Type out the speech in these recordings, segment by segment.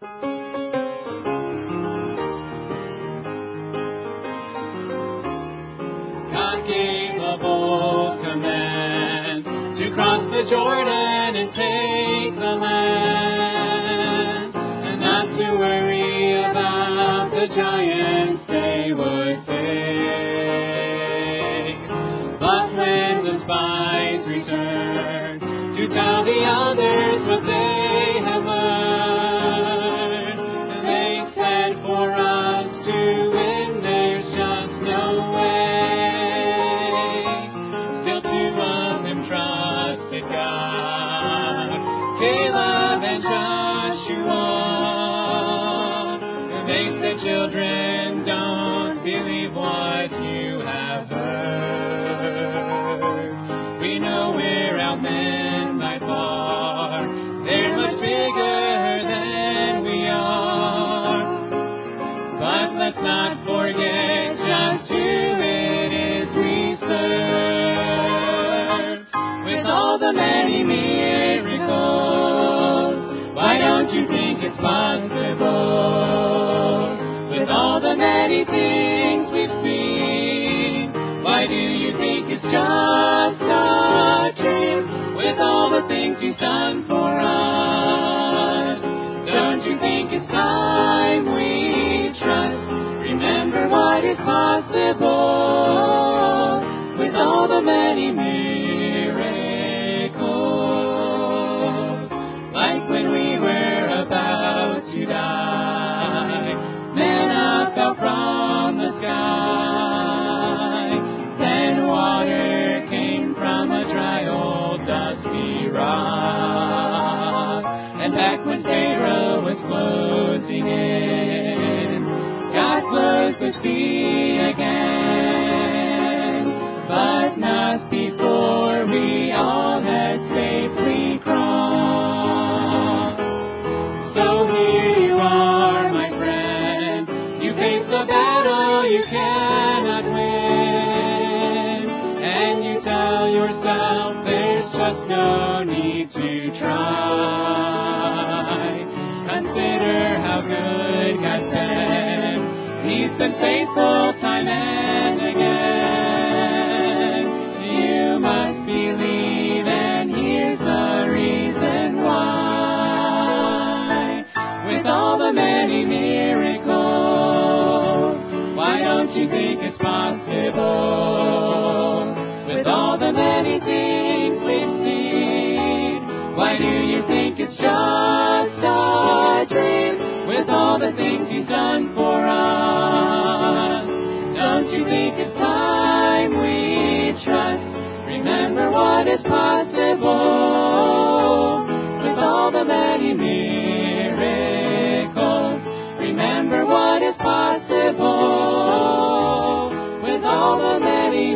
God gave a bold command to cross the Jordan and take the land, and not to worry about the giants they would face. But when the spies returned to tell the others what they had learned, they said, for us to win there's just no way. Still two of them trusted God, Caleb and Joshua. They said, children, don't believe what you have heard. We know we're outmen by far. They're much bigger than we are. But let's not forget just who it is we serve. With all the many miracles, why don't you think it's possible? With all the many things we've seen, why do you think it's just a dream? With all the things He's done for us, don't you think it's time we trust? Remember what is possible with all the many miracles. Like when we were about to die, manna fell from the sky. Then water came from a dry old dusty rock. And back when Pharaoh was closing in, God closed the sea again. But not before we all had safely crossed. So here you are, my friend. You face a battle you cannot win, and you tell yourself there's just no need to try. Consider how good God's been. He's been faithful time and again. You must believe, and here's the reason why. With all the many miracles, why don't you think it's possible? With all the many things we've seen, why do you think it's just a dream? With all the things He's done for us, don't you think it's time we trust? Remember what is possible with all the many miracles. Remember what is possible with all the many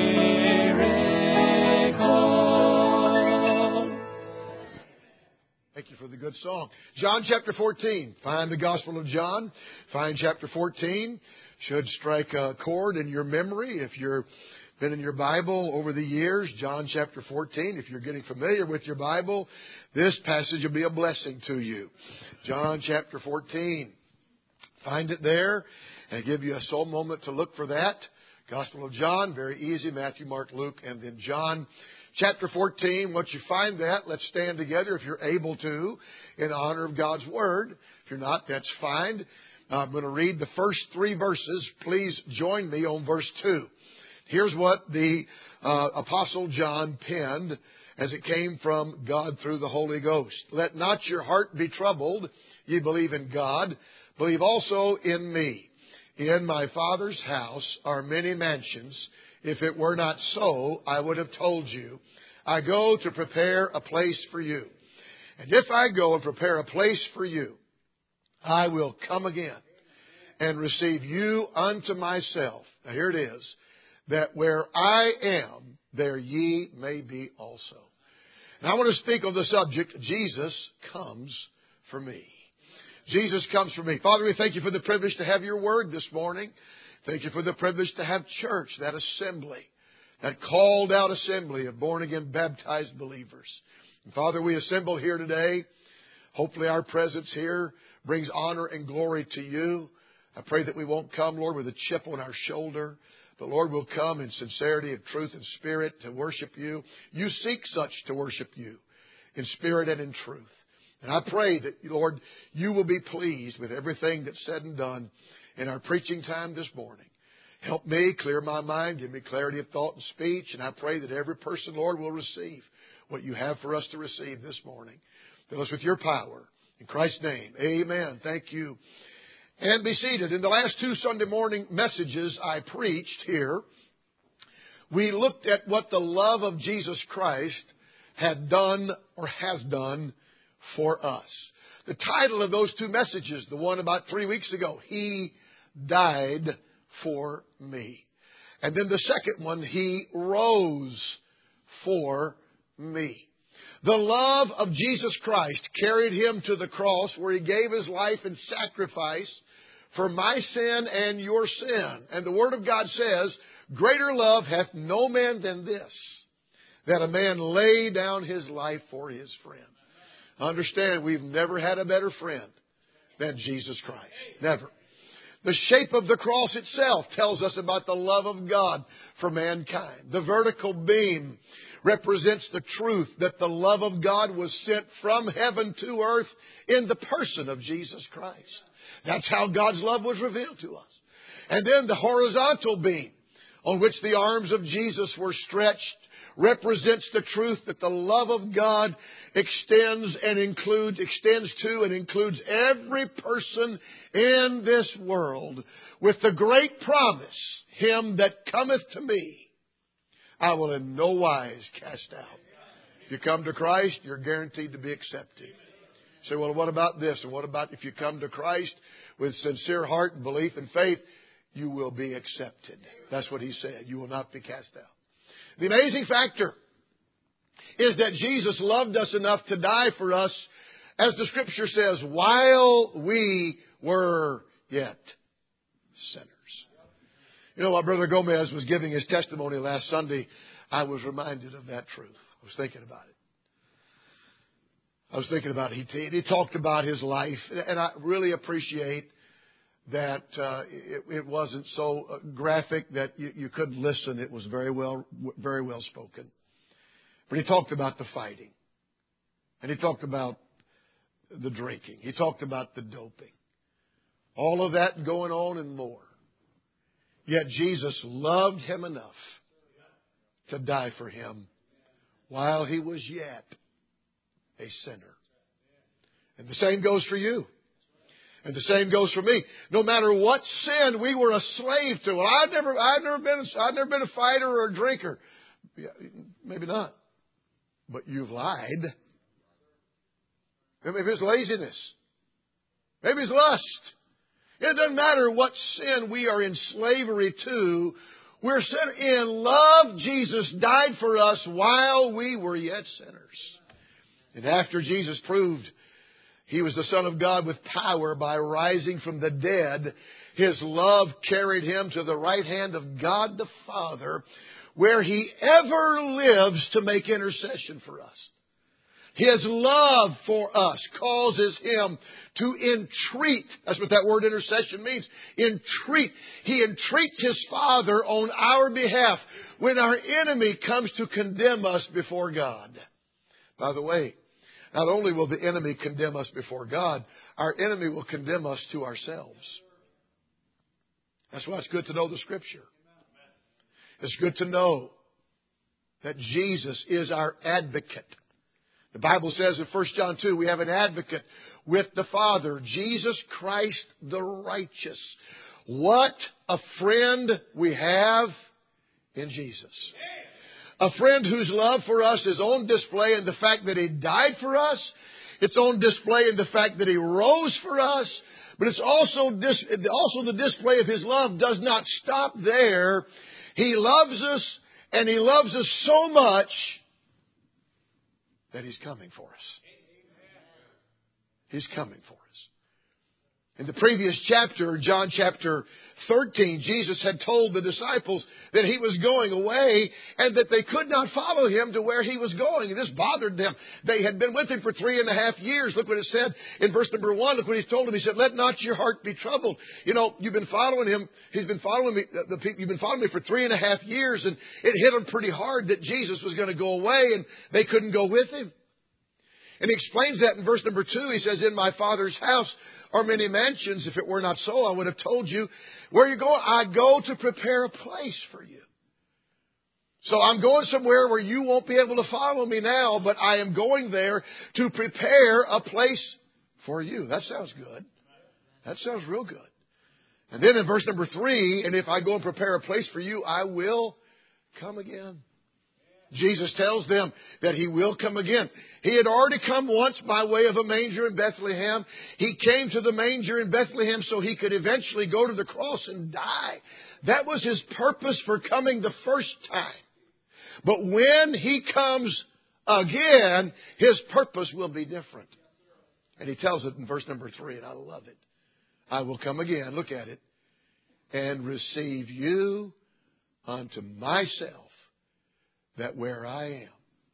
miracles. Thank you for the good song. John chapter 14. Find the Gospel of John. Find chapter 14. Should strike a chord in your memory if you've been in your Bible over the years. John chapter 14. If you're getting familiar with your Bible, this passage will be a blessing to you. John chapter 14. Find it there and give you a soul moment to look for that. Gospel of John, very easy. Matthew, Mark, Luke, and then John. Chapter 14, once you find that, let's stand together if you're able to in honor of God's Word. If you're not, that's fine. I'm going to read the first 3 verses. Please join me on verse 2. Here's what the Apostle John penned as it came from God through the Holy Ghost. Let not your heart be troubled. Ye believe in God. Believe also in me. In my Father's house are many mansions. If it were not so, I would have told you. I go to prepare a place for you. And if I go and prepare a place for you, I will come again and receive you unto myself. Now here it is. That where I am, there ye may be also. And I want to speak on the subject, Jesus comes for me. Jesus comes for me. Father, we thank you for the privilege to have your word this morning. Thank you for the privilege to have church, that assembly, that called out assembly of born again baptized believers. And Father, we assemble here today Hopefully our presence here brings honor and glory to you. I pray that we won't come, Lord, with a chip on our shoulder. But, Lord, we'll come in sincerity of truth and spirit to worship you. You seek such to worship you in spirit and in truth. And I pray that, Lord, you will be pleased with everything that's said and done in our preaching time this morning. Help me clear my mind, give me clarity of thought and speech. And I pray that every person, Lord, will receive what you have for us to receive this morning. Fill us with your power. In Christ's name, amen. Thank you. And be seated. In the last two Sunday morning messages I preached here, we looked at what the love of Jesus Christ had done or has done for us. The title of those two messages, the one about 3 weeks ago, He died for me. And then the second one, He rose for me. The love of Jesus Christ carried Him to the cross where He gave His life in sacrifice for my sin and your sin. And the Word of God says, greater love hath no man than this, that a man lay down his life for his friend. Understand, we've never had a better friend than Jesus Christ. Never. The shape of the cross itself tells us about the love of God for mankind. The vertical beam represents the truth that the love of God was sent from heaven to earth in the person of Jesus Christ. That's how God's love was revealed to us. And then the horizontal beam on which the arms of Jesus were stretched represents the truth that the love of God extends to and includes every person in this world with the great promise, Him that cometh to me, I will in no wise cast out. If you come to Christ, you're guaranteed to be accepted. You say, well, what about this? And what about if you come to Christ with sincere heart and belief and faith, you will be accepted. That's what He said. You will not be cast out. The amazing factor is that Jesus loved us enough to die for us, as the Scripture says, while we were yet sinners. You know, while Brother Gomez was giving his testimony last Sunday, I was reminded of that truth. I was thinking about it. He talked about his life, and I really appreciate that it wasn't so graphic that you couldn't listen. It was very well spoken. But he talked about the fighting. And he talked about the drinking. He talked about the doping. All of that going on and more. Yet Jesus loved him enough to die for him while he was yet a sinner. And the same goes for you. And the same goes for me. No matter what sin we were a slave to. Well, I've never been a fighter or a drinker. Yeah, maybe not. But you've lied. Maybe it's laziness. Maybe it's lust. It doesn't matter what sin we are in slavery to. We're set in love. Jesus died for us while we were yet sinners. And after Jesus proved He was the Son of God with power by rising from the dead, His love carried Him to the right hand of God the Father, where He ever lives to make intercession for us. His love for us causes Him to entreat. That's what that word intercession means. Entreat. He entreats His Father on our behalf when our enemy comes to condemn us before God. By the way, not only will the enemy condemn us before God, our enemy will condemn us to ourselves. That's why it's good to know the Scripture. It's good to know that Jesus is our advocate. The Bible says in 1 John 2, we have an advocate with the Father, Jesus Christ the righteous. What a friend we have in Jesus. A friend whose love for us is on display in the fact that He died for us. It's on display in the fact that He rose for us. But it's also the display of His love does not stop there. He loves us, and He loves us so much that He's coming for us. He's coming for us. In the previous chapter, John chapter 13, Jesus had told the disciples that He was going away and that they could not follow Him to where He was going. And this bothered them. They had been with Him for 3.5 years. Look what it said in verse number 1. Look what He told them. He said, "Let not your heart be troubled." You know, you've been following Him. He's been following me. You've been following me for 3.5 years, and it hit them pretty hard that Jesus was going to go away and they couldn't go with Him. And He explains that in verse number 2. He says, "In my Father's house are many mansions. If it were not so, I would have told you. Where are you going? I go to prepare a place for you." So I'm going somewhere where you won't be able to follow me now, but I am going there to prepare a place for you. That sounds good. That sounds real good. And then in verse number 3, "And if I go and prepare a place for you, I will come again." Jesus tells them that He will come again. He had already come once by way of a manger in Bethlehem. He came to the manger in Bethlehem so He could eventually go to the cross and die. That was His purpose for coming the first time. But when He comes again, His purpose will be different. And He tells it in verse number 3, and I love it. "I will come again," look at it, "and receive you unto myself, that where I am,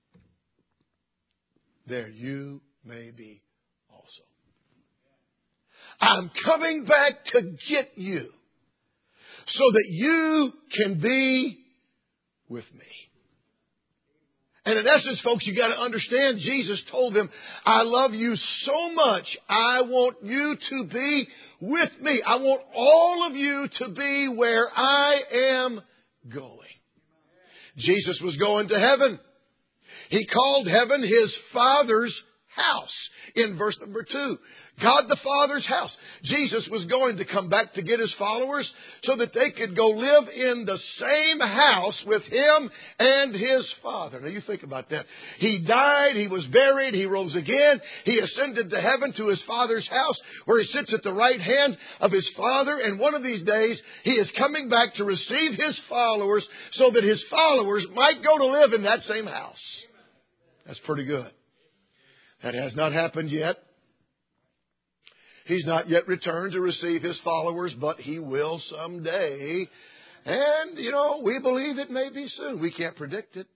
there you may be also." I'm coming back to get you so that you can be with me. And in essence, folks, you got to understand, Jesus told them, "I love you so much. I want you to be with me. I want all of you to be where I am going." Jesus was going to heaven. He called heaven His Father's house in verse number 2. God the Father's house. Jesus was going to come back to get His followers so that they could go live in the same house with Him and His Father. Now you think about that. He died, He was buried, He rose again. He ascended to heaven to His Father's house where He sits at the right hand of His Father. And one of these days He is coming back to receive His followers so that His followers might go to live in that same house. That's pretty good. That has not happened yet. He's not yet returned to receive His followers, but He will someday. And, we believe it may be soon. We can't predict it.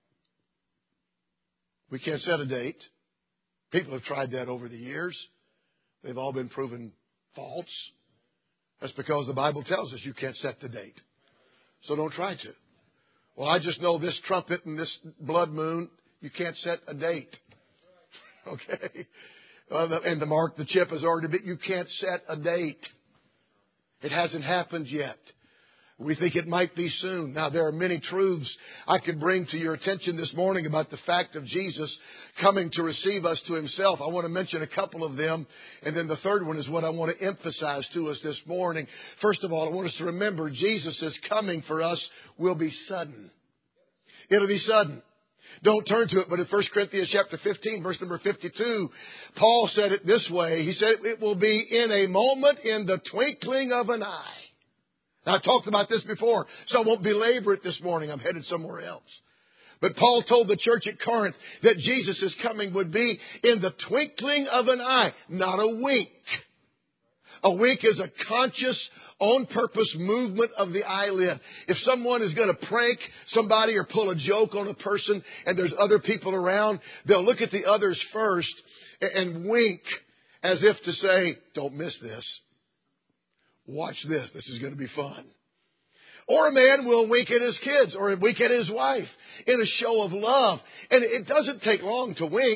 We can't set a date. People have tried that over the years. They've all been proven false. That's because the Bible tells us you can't set the date. So don't try to. Well, I just know this trumpet and this blood moon. You can't set a date. Okay? And the mark, the chip has already been. You can't set a date. It hasn't happened yet. We think it might be soon. Now, there are many truths I could bring to your attention this morning about the fact of Jesus coming to receive us to Himself. I want to mention a couple of them. And then the third one is what I want to emphasize to us this morning. First of all, I want us to remember Jesus' coming for us will be sudden. It'll be sudden. Don't turn to it, but in 1 Corinthians chapter 15, verse number 52, Paul said it this way. He said, "It will be in a moment, in the twinkling of an eye." Now, I've talked about this before, so I won't belabor it this morning. I'm headed somewhere else. But Paul told the church at Corinth that Jesus' coming would be in the twinkling of an eye, not a wink. A wink is a conscious, on-purpose movement of the eyelid. If someone is going to prank somebody or pull a joke on a person and there's other people around, they'll look at the others first and wink as if to say, "Don't miss this. Watch this. This is going to be fun." Or a man will wink at his kids or wink at his wife in a show of love. And it doesn't take long to wink.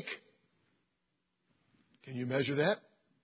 Can you measure that?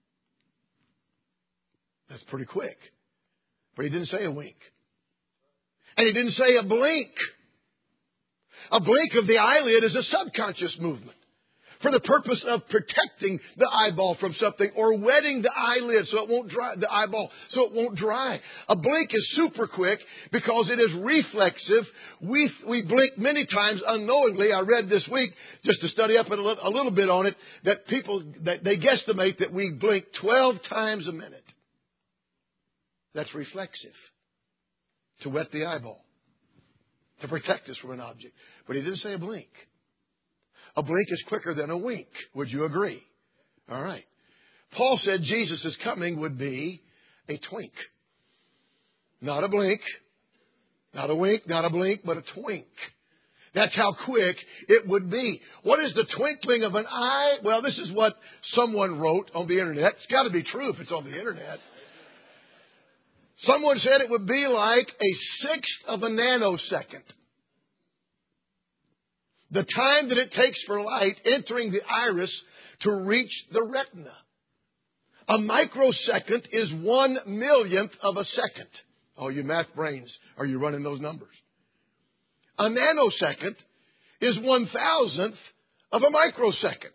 That's pretty quick. But He didn't say a wink. And He didn't say a blink. A blink of the eyelid is a subconscious movement for the purpose of protecting the eyeball from something or wetting the eyelid so it won't dry, the eyeball so it won't dry. A blink is super quick because it is reflexive. We blink many times unknowingly. I read this week, just to study up a little bit on it, that they guesstimate that we blink 12 times a minute. That's reflexive. To wet the eyeball. To protect us from an object. But He didn't say a blink. A blink is quicker than a wink. Would you agree? All right. Paul said Jesus' coming would be a twink. Not a blink. Not a wink, not a blink, but a twink. That's how quick it would be. What is the twinkling of an eye? Well, this is what someone wrote on the internet. It's got to be true if it's on the internet. Someone said it would be like a sixth of a nanosecond. The time that it takes for light entering the iris to reach the retina. A microsecond is 1/1,000,000th of a second. Oh, you math brains, are you running those numbers? A nanosecond is 1,000th of a microsecond.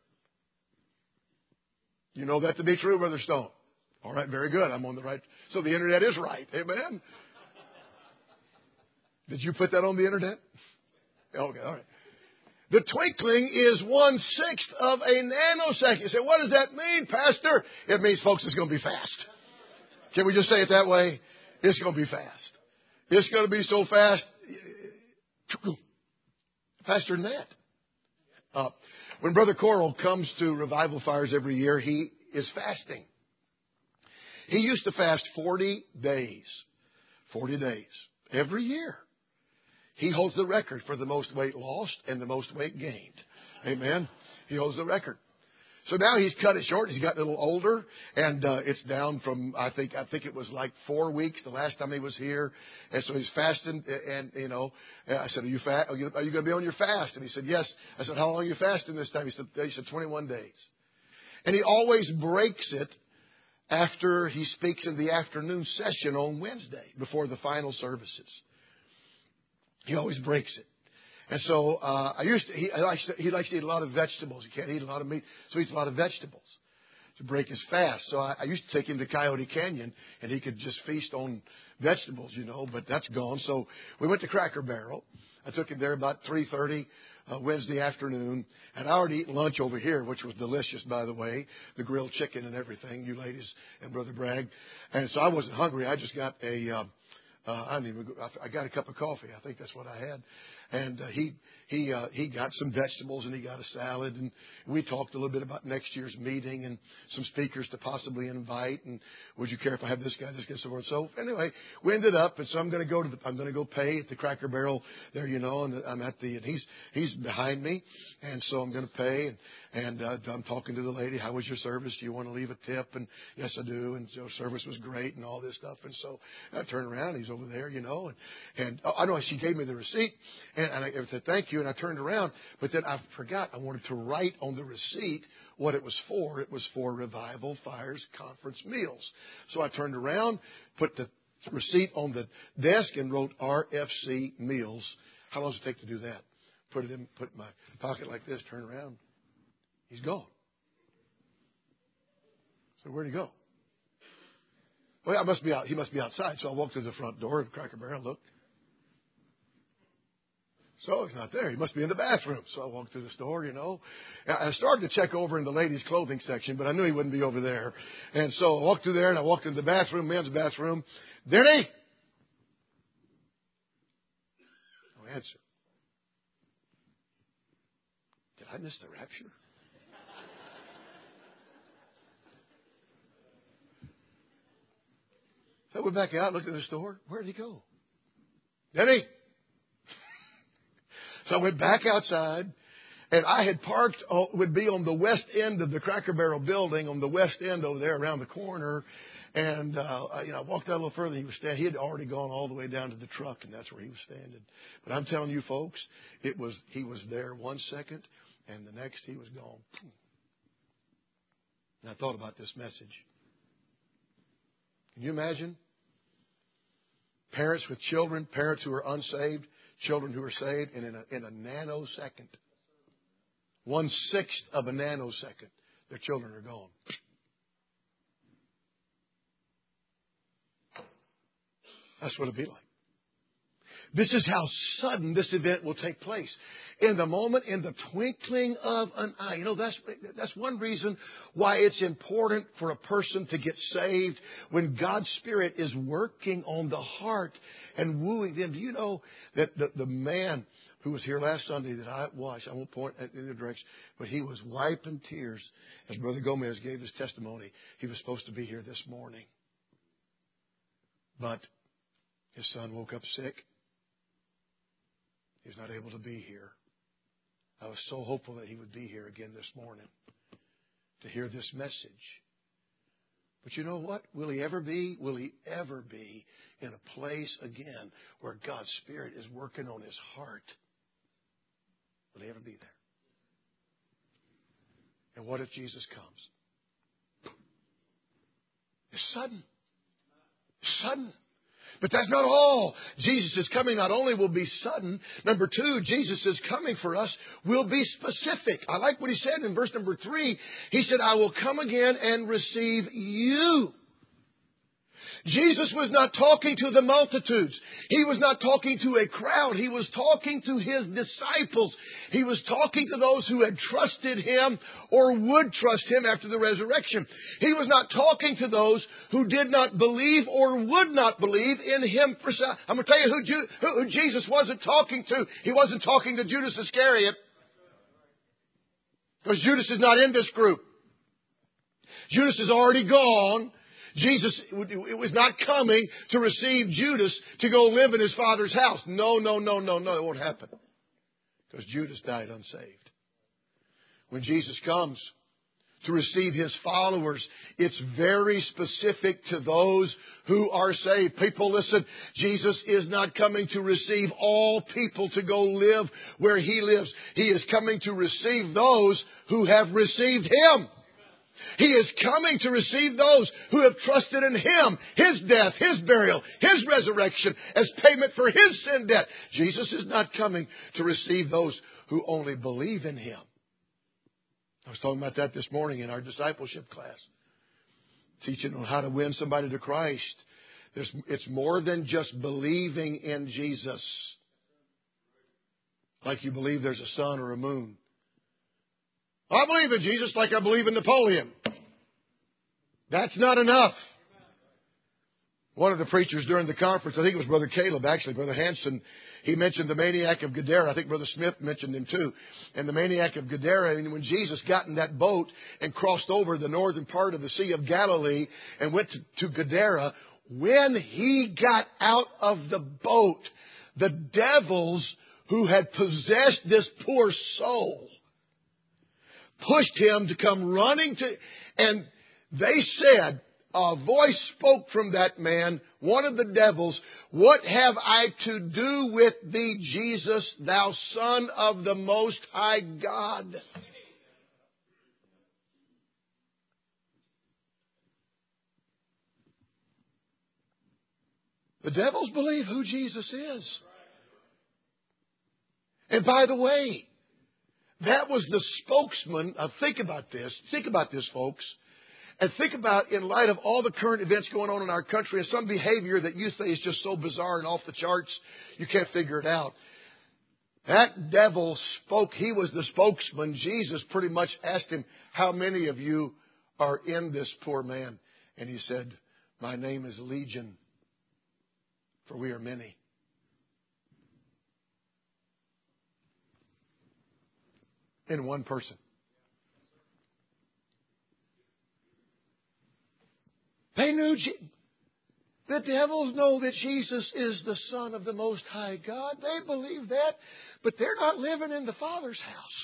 You know that to be true, Brother Stone? All right, very good. I'm on the right. So the internet is right. Amen? Did you put that on the internet? Okay, all right. The twinkling is 1/6 of a nanosecond. You say, what does that mean, Pastor? It means, folks, it's going to be fast. Can we just say it that way? It's going to be fast. It's going to be so fast. Faster than that. When Brother Coral comes to revival fires every year, he is fasting. He used to fast 40 days. 40 days. Every year. He holds the record for the most weight lost and the most weight gained. Amen. He holds the record. So now he's cut it short. He's gotten a little older, and it's down from I think it was like 4 weeks the last time he was here, and so he's fasting. And I said, Are you going to be on your fast? And he said, yes. I said, how long are you fasting this time? He said 21 days. And he always breaks it after he speaks in the afternoon session on Wednesday before the final services. He always breaks it. And so he likes to eat a lot of vegetables. He can't eat a lot of meat, so he eats a lot of vegetables to break his fast. So I used to take him to Coyote Canyon, and he could just feast on vegetables, but that's gone. So we went to Cracker Barrel. I took him there about 3:30 Wednesday afternoon. And I already eaten lunch over here, which was delicious, by the way, the grilled chicken and everything, you ladies and Brother Bragg. And so I wasn't hungry. I just got I got a cup of coffee. I think that's what I had. And he got some vegetables and he got a salad. And we talked a little bit about next year's meeting and some speakers to possibly invite. And would you care if I have this guy, so forth. So anyway, we ended up. And so I'm going to go pay at the Cracker Barrel there, and I'm at and he's behind me. And so I'm going to pay. And I'm talking to the lady. How was your service? Do you want to leave a tip? And yes, I do. And so service was great and all this stuff. And so I turn around. He's over there, and I know she gave me the receipt. And I said, thank you. And I turned around. But then I forgot. I wanted to write on the receipt what it was for. It was for Revival Fires Conference Meals. So I turned around, put the receipt on the desk and wrote RFC Meals. How long does it take to do that? Put it in my pocket like this, turn around. He's gone. So where'd he go? Well, he must be outside. So I walked to the front door of Cracker Barrel, looked. So he's not there. He must be in the bathroom. So I walked through the store, I started to check over in the ladies' clothing section, but I knew he wouldn't be over there. And so I walked through there and I walked into the bathroom, men's bathroom. Denny? No answer. Did I miss the rapture? So I went back out, looked at the store. Where did he go? Denny? So I went back outside, and I had parked, would be on the west end of the Cracker Barrel building, on the west end over there around the corner. And, I walked out a little further. He had already gone all the way down to the truck, and that's where he was standing. But I'm telling you, folks, he was there 1 second, and the next he was gone. And I thought about this message. Can you imagine? Parents with children, parents who are unsaved, children who are saved, and in a nanosecond, 1/6 of a nanosecond, their children are gone. That's what it'll be like. This is how sudden this event will take place. In the moment, in the twinkling of an eye. That's one reason why it's important for a person to get saved when God's Spirit is working on the heart and wooing them. Do you know that the man who was here last Sunday that I watched. I won't point in the direction, but he was wiping tears as Brother Gomez gave his testimony. He was supposed to be here this morning, but his son woke up sick. He was not able to be here. I was so hopeful that he would be here again this morning to hear this message. But you know what? Will he ever be in a place again where God's Spirit is working on his heart? Will he ever be there? And what if Jesus comes? It's sudden. It's sudden. But that's not all. Jesus' coming not only will be sudden. Number two, Jesus' coming for us will be specific. I like what he said in verse number 3. He said, I will come again and receive you. Jesus was not talking to the multitudes. He was not talking to a crowd. He was talking to his disciples. He was talking to those who had trusted him or would trust him after the resurrection. He was not talking to those who did not believe or would not believe in him. I'm going to tell you who Jesus wasn't talking to. He wasn't talking to Judas Iscariot, because Judas is not in this group. Judas is already gone. Jesus was not coming to receive Judas to go live in his Father's house. No. It won't happen, because Judas died unsaved. When Jesus comes to receive his followers, it's very specific to those who are saved. People, listen, Jesus is not coming to receive all people to go live where he lives. He is coming to receive those who have received him. He is coming to receive those who have trusted in him, his death, his burial, his resurrection as payment for his sin debt. Jesus is not coming to receive those who only believe in him. I was talking about that this morning in our discipleship class, teaching on how to win somebody to Christ. It's more than just believing in Jesus, like you believe there's a sun or a moon. I believe in Jesus like I believe in Napoleon. That's not enough. One of the preachers during the conference, I think it was Brother Caleb, actually, Brother Hanson, he mentioned the maniac of Gadara. I think Brother Smith mentioned him too. And the maniac of Gadara, and when Jesus got in that boat and crossed over the northern part of the Sea of Galilee and went to Gadara, when he got out of the boat, the devils who had possessed this poor soul pushed him to come running to, and they said, a voice spoke from that man, one of the devils, what have I to do with thee, Jesus, thou Son of the Most High God? The devils believe who Jesus is. And by the way, that was the spokesman. Think about this. Think about this, folks. And think about, in light of all the current events going on in our country and some behavior that you say is just so bizarre and off the charts, you can't figure it out. That devil spoke. He was the spokesman. Jesus pretty much asked him, how many of you are in this poor man? And he said, my name is Legion, for we are many. In one person. They knew, the devils know that Jesus is the Son of the Most High God. They believe that, but they're not living in the Father's house.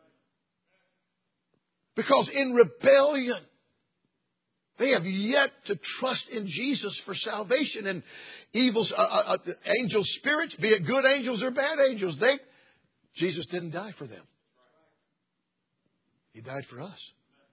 Because in rebellion, they have yet to trust in Jesus for salvation. And evil angel spirits, be it good angels or bad angels, Jesus didn't die for them. He died for us.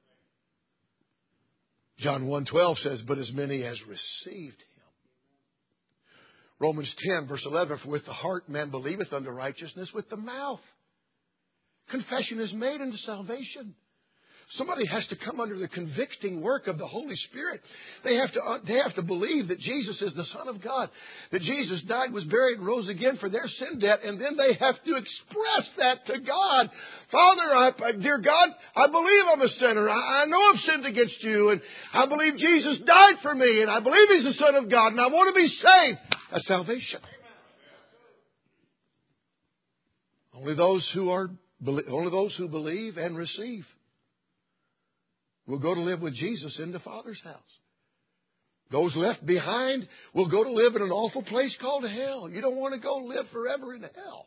John 1:12 says, but as many as received him. Romans 10 verse 11, for with the heart man believeth unto righteousness, with the mouth confession is made unto salvation. Somebody has to come under the convicting work of the Holy Spirit. They have to believe that Jesus is the Son of God, that Jesus died, was buried, and rose again for their sin debt, and then they have to express that to God. Father, dear God, I believe I'm a sinner. I know I've sinned against you, and I believe Jesus died for me, and I believe He's the Son of God, and I want to be saved. That's salvation. Only those who believe and receive will go to live with Jesus in the Father's house. Those left behind will go to live in an awful place called hell. You don't want to go live forever in hell.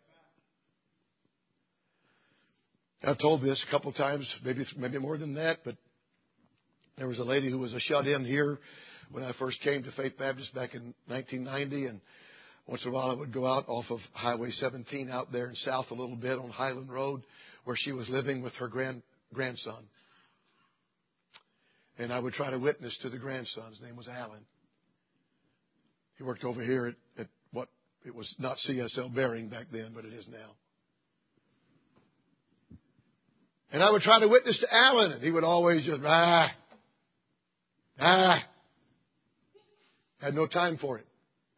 I've told this a couple of times, maybe more than that, but there was a lady who was a shut-in here when I first came to Faith Baptist back in 1990, and once in a while I would go out off of Highway 17 out there and south a little bit on Highland Road where she was living with her grandson. And I would try to witness to the grandson. His name was Alan. He worked over here at what, it was not CSL Bearing back then, but it is now. And I would try to witness to Alan, and he would always just, had no time for it.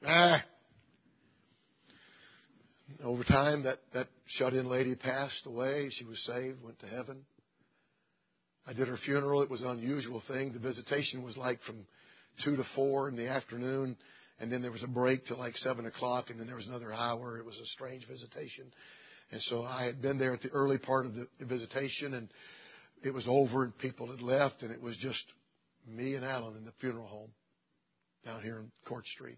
Over time, that shut-in lady passed away. She was saved, went to heaven. I did her funeral. It was an unusual thing. The visitation was like from 2 to 4 in the afternoon, and then there was a break till like 7 o'clock, and then there was another hour. It was a strange visitation. And so I had been there at the early part of the visitation, and it was over, and people had left, and it was just me and Alan in the funeral home down here on Court Street.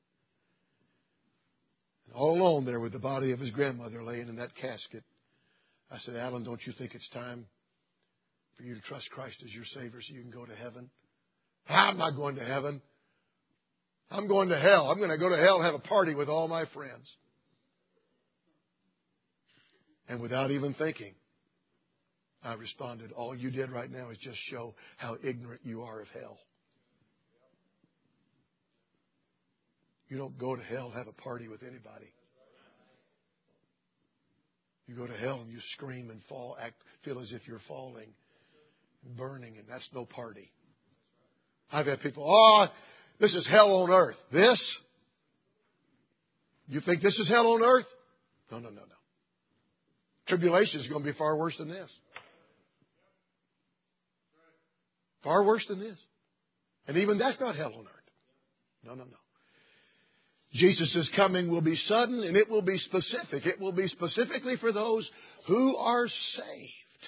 And all alone there with the body of his grandmother laying in that casket, I said, Alan, don't you think it's time for you to trust Christ as your Savior so you can go to heaven? I'm not going to heaven. I'm going to hell. I'm going to go to hell and have a party with all my friends. And without even thinking, I responded, all you did right now is just show how ignorant you are of hell. You don't go to hell and have a party with anybody. You go to hell and you scream and fall, feel as if you're falling, burning, and that's no party. I've had people, this is hell on earth. This? You think this is hell on earth? No. Tribulation is going to be far worse than this. Far worse than this. And even that's not hell on earth. No. Jesus' coming will be sudden and it will be specific. It will be specifically for those who are saved.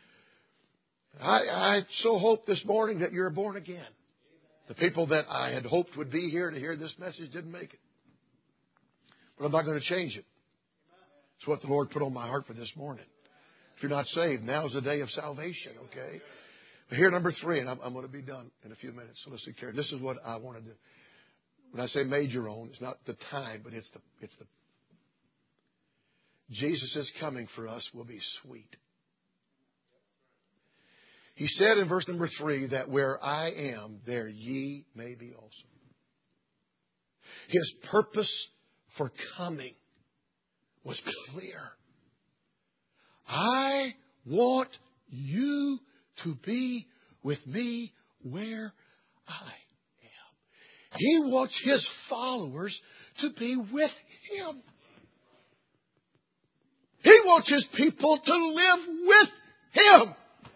I so hope this morning that you're born again. The people that I had hoped would be here to hear this message didn't make it. But I'm not going to change it. It's what the Lord put on my heart for this morning. If you're not saved, now's the day of salvation, okay? But here, number 3, and I'm going to be done in a few minutes, so listen carefully. This is what I wanted to. When I say made your own, it's not the time, but it's the. Jesus' coming for us will be sweet. He said in verse number 3 that where I am, there ye may be also. His purpose for coming was clear. I want you to be with me where I am. He wants His followers to be with Him. He wants His people to live with Him.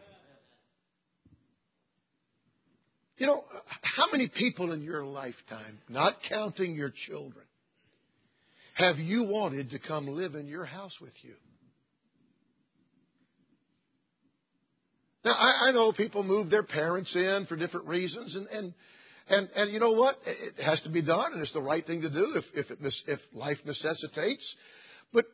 You know, how many people in your lifetime, not counting your children, have you wanted to come live in your house with you? Now, I know people move their parents in for different reasons, and you know what? It has to be done, and it's the right thing to do if life necessitates. But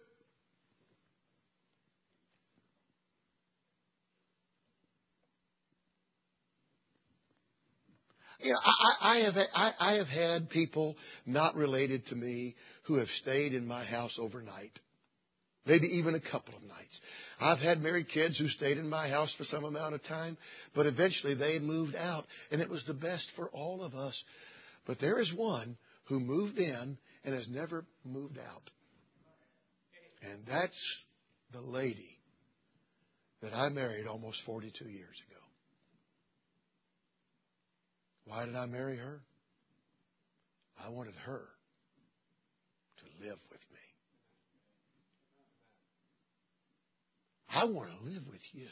you know, I have had people not related to me who have stayed in my house overnight. Maybe even a couple of nights. I've had married kids who stayed in my house for some amount of time, but eventually they moved out, and it was the best for all of us. But there is one who moved in and has never moved out. And that's the lady that I married almost 42 years ago. Why did I marry her? I wanted her to live with me. I want to live with you.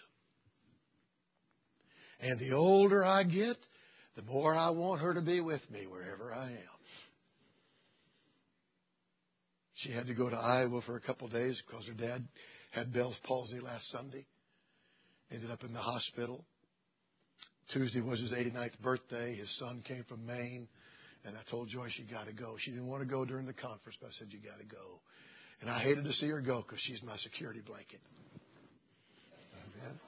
And the older I get, the more I want her to be with me wherever I am. She had to go to Iowa for a couple of days because her dad had Bell's palsy last Sunday. Ended up in the hospital. Tuesday was his 89th birthday. His son came from Maine. And I told Joyce, you got to go. She didn't want to go during the conference, but I said, you got to go. And I hated to see her go because she's my security blanket. Amen.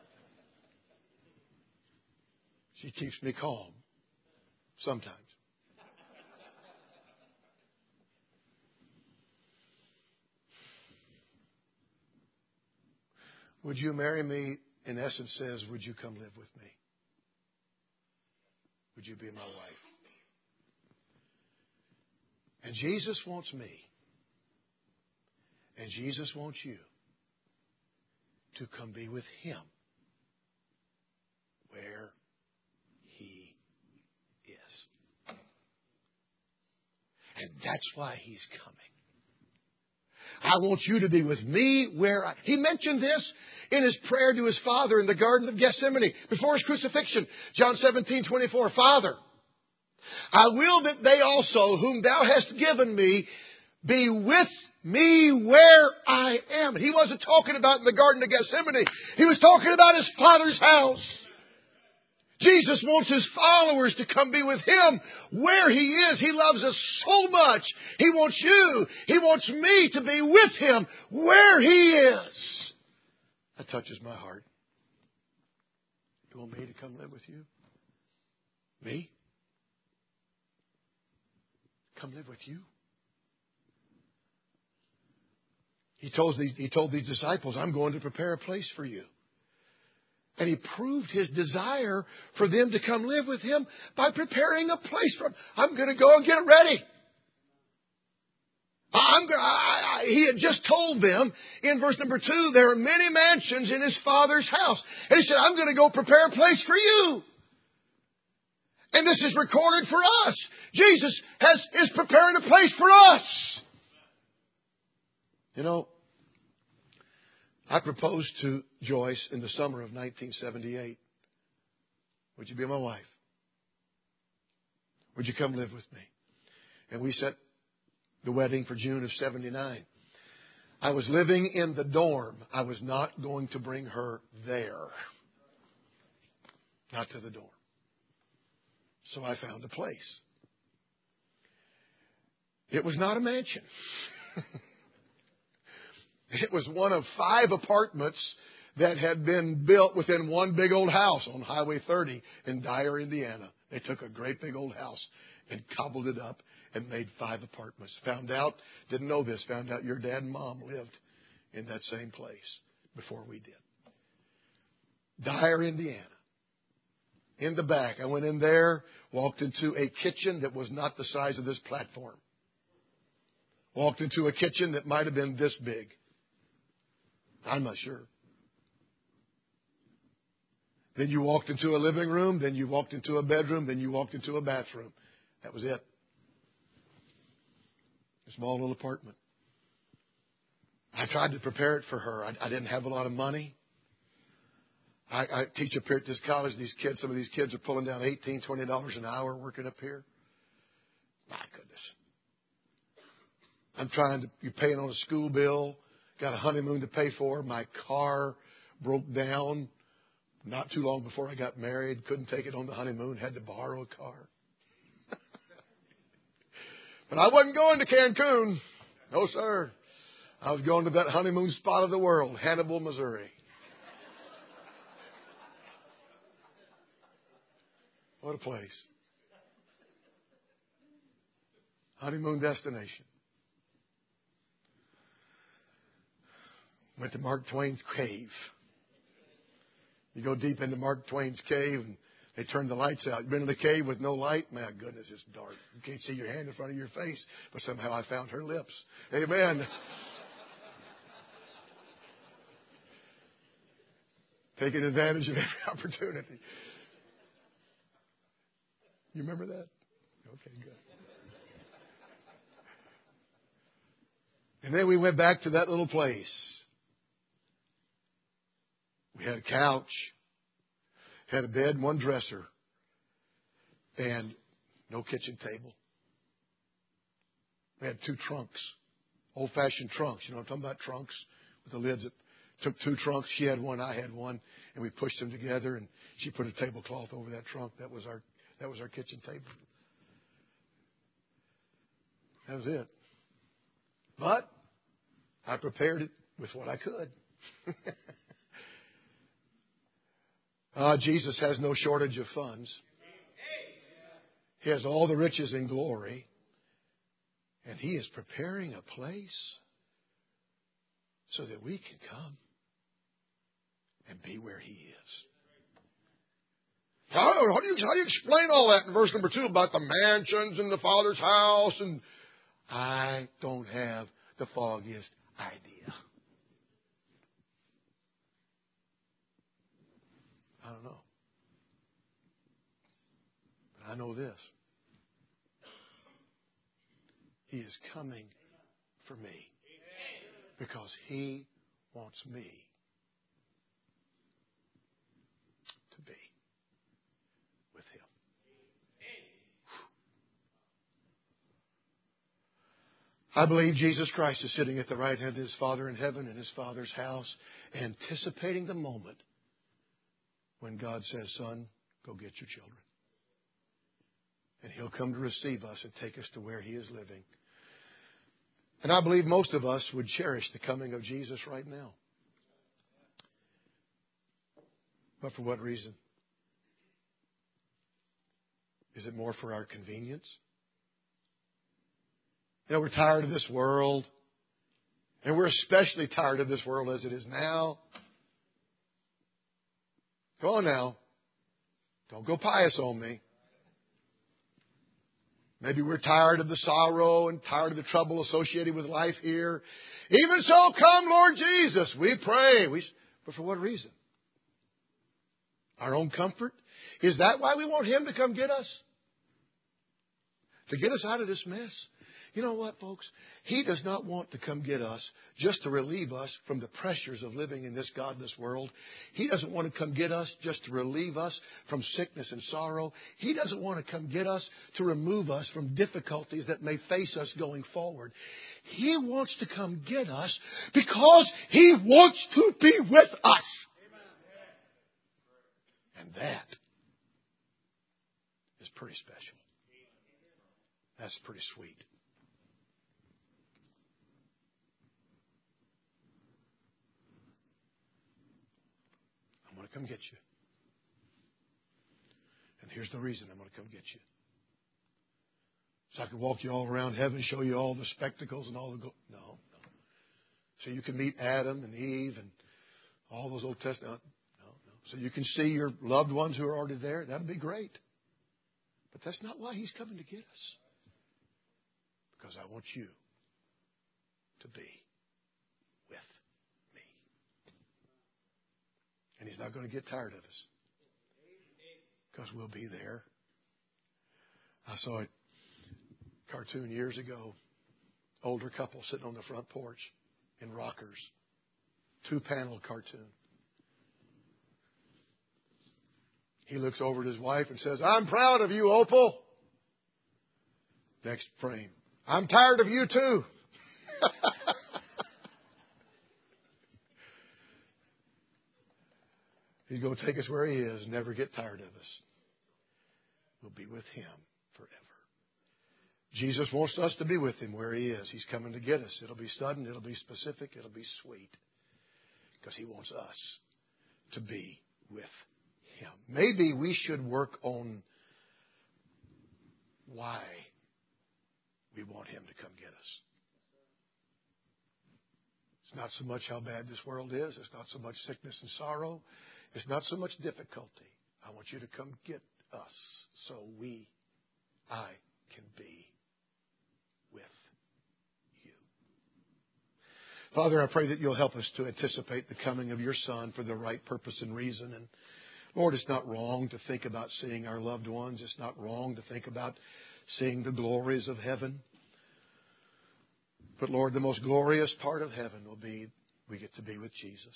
She keeps me calm. Sometimes. Would you marry me, in essence, says, would you come live with me? Would you be my wife? And Jesus wants me. And Jesus wants you to come be with Him where He is. And that's why He's coming. I want you to be with me where He mentioned this in His prayer to His Father in the Garden of Gethsemane before His crucifixion. John 17:24. Father, I will that they also, whom Thou hast given me, be with me where I am. And He wasn't talking about in the Garden of Gethsemane. He was talking about His Father's house. Jesus wants His followers to come be with Him where He is. He loves us so much. He wants you. He wants me to be with Him where He is. That touches my heart. You want me to come live with you? Me? Come live with you? He told these disciples, I'm going to prepare a place for you. And He proved His desire for them to come live with Him by preparing a place for them. I'm going to go and get it ready. He had just told them in verse number 2, there are many mansions in His Father's house. And He said, I'm going to go prepare a place for you. And this is recorded for us. Jesus is preparing a place for us. You know, I proposed to Joyce in the summer of 1978. Would you be my wife? Would you come live with me? And we set the wedding for June of 79. I was living in the dorm. I was not going to bring her there. Not to the dorm. So I found a place. It was not a mansion. It was one of 5 apartments that had been built within one big old house on Highway 30 in Dyer, Indiana. They took a great big old house and cobbled it up and made 5 apartments. Didn't know this, found out your dad and mom lived in that same place before we did. Dyer, Indiana. In the back, I went in there, walked into a kitchen that was not the size of this platform. Walked into a kitchen that might have been this big. I'm not sure. Then you walked into a living room, then you walked into a bedroom, then you walked into a bathroom. That was it. A small little apartment. I tried to prepare it for her. I didn't have a lot of money. I teach up here at this college. Some of these kids are pulling down $18, $20 an hour working up here. My goodness. You're paying on a school bill. Got a honeymoon to pay for. My car broke down not too long before I got married. Couldn't take it on the honeymoon. Had to borrow a car. But I wasn't going to Cancun. No, sir. I was going to that honeymoon spot of the world, Hannibal, Missouri. What a place. Honeymoon destination. Went to Mark Twain's cave. You go deep into Mark Twain's cave and they turn the lights out. You've been in the cave with no light? My goodness, it's dark. You can't see your hand in front of your face. But somehow I found her lips. Amen. Taking advantage of every opportunity. You remember that? Okay, good. And then we went back to that little place. We had a couch, had a bed and one dresser, and no kitchen table. We had 2 trunks Old-fashioned trunks. You know what I'm talking about? Trunks with the lids that took two trunks. She had one, I had one, and we pushed them together, and she put a tablecloth over that trunk. That was our kitchen table. That was it. But I prepared it with what I could. Jesus has no shortage of funds. He has all the riches and glory. And He is preparing a place so that we can come and be where He is. How do you explain all that in verse number 2 about the mansions and the Father's house? And I don't have the foggiest idea. I don't know. But I know this. He is coming for me because He wants me to be with Him. I believe Jesus Christ is sitting at the right hand of His Father in heaven in His Father's house, anticipating the moment when God says, "Son, go get your children." And He'll come to receive us and take us to where He is living. And I believe most of us would cherish the coming of Jesus right now. But for what reason? Is it more for our convenience? You know, we're tired of this world. And we're especially tired of this world as it is now. Go on now. Don't go pious on me. Maybe we're tired of the sorrow and tired of the trouble associated with life here. Even so, come, Lord Jesus, we pray. But for what reason? Our own comfort? Is that why we want Him to come get us? To get us out of this mess? You know what, folks? He does not want to come get us just to relieve us from the pressures of living in this godless world. He doesn't want to come get us just to relieve us from sickness and sorrow. He doesn't want to come get us to remove us from difficulties that may face us going forward. He wants to come get us because He wants to be with us. And that is pretty special. That's pretty sweet. I'm going to come get you. And here's the reason I'm going to come get you. So I can walk you all around heaven, show you all the spectacles and all the... No. So you can meet Adam and Eve and all those Old Testament... No. So you can see your loved ones who are already there. That'd be great. But that's not why He's coming to get us. Because I want you to be with me. And He's not going to get tired of us. Because we'll be there. I saw a cartoon years ago. Older couple sitting on the front porch in rockers. 2-panel cartoon. He looks over at his wife and says, "I'm proud of you, Opal." Next frame. "I'm tired of you too." He's going to take us where He is, never get tired of us. We'll be with Him forever. Jesus wants us to be with Him where He is. He's coming to get us. It'll be sudden, it'll be specific, it'll be sweet. Because He wants us to be with Him. Maybe we should work on why we want Him to come get us. It's not so much how bad this world is. It's not so much sickness and sorrow. It's not so much difficulty. I want you to come get us so I can be with you. Father, I pray that You'll help us to anticipate the coming of Your Son for the right purpose and reason. And Lord, it's not wrong to think about seeing our loved ones. It's not wrong to think about seeing the glories of heaven. But Lord, the most glorious part of heaven will be we get to be with Jesus.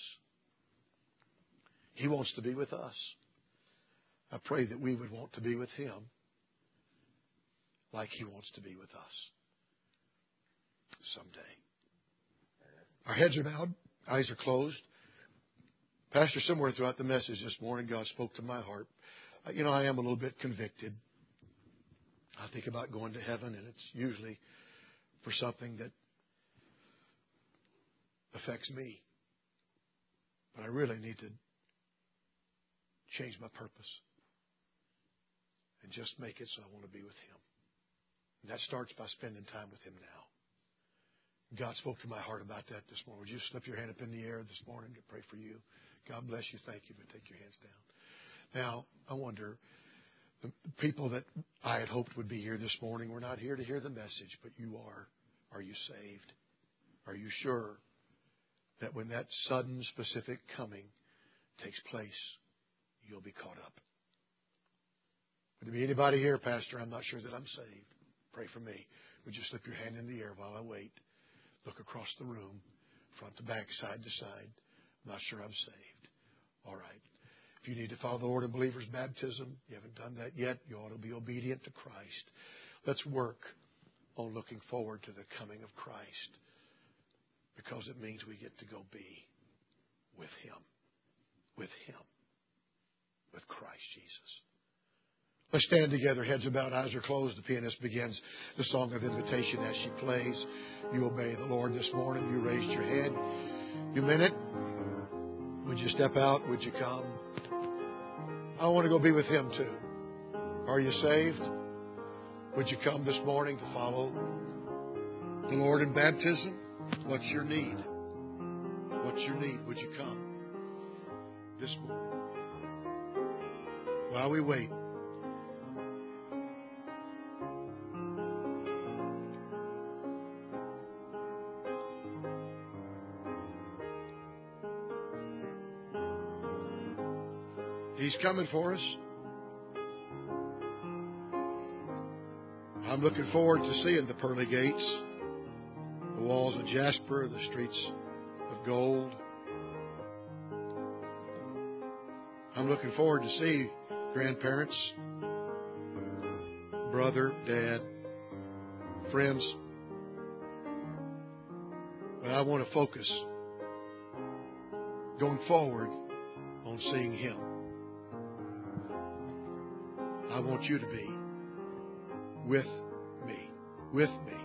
He wants to be with us. I pray that we would want to be with Him like He wants to be with us someday. Our heads are bowed, eyes are closed. Pastor, somewhere throughout the message this morning, God spoke to my heart. I am a little bit convicted. I think about going to heaven, and it's usually for something that affects me. But I really need to change my purpose and just make it so I want to be with Him. And that starts by spending time with Him now. God spoke to my heart about that this morning. Would you slip your hand up in the air this morning to pray for you? God bless you. Thank you. But take your hands down. Now, I wonder, the people that I had hoped would be here this morning were not here to hear the message, but you are. Are you saved? Are you sure that when that sudden, specific coming takes place, you'll be caught up? Would there be anybody here, Pastor? I'm not sure that I'm saved. Pray for me. Would you slip your hand in the air while I wait? Look across the room, front to back, side to side. I'm not sure I'm saved. All right. If you need to follow the Lord of believers' baptism, you haven't done that yet, you ought to be obedient to Christ. Let's work on looking forward to the coming of Christ, because it means we get to go be with Him, with Christ Jesus. Let's stand together, heads bowed, eyes are closed. The pianist begins the song of invitation as she plays. You obey the Lord this morning. You raised your head. You meant it. Would you step out? Would you come? I want to go be with Him too. Are you saved? Would you come this morning to follow the Lord in baptism? What's your need? What's your need? Would you come this morning? While we wait, He's coming for us. I'm looking forward to seeing the pearly gates, the walls of jasper, the streets of gold. I'm looking forward to see grandparents, brother, dad, friends. But I want to focus going forward on seeing Him. I want you to be with me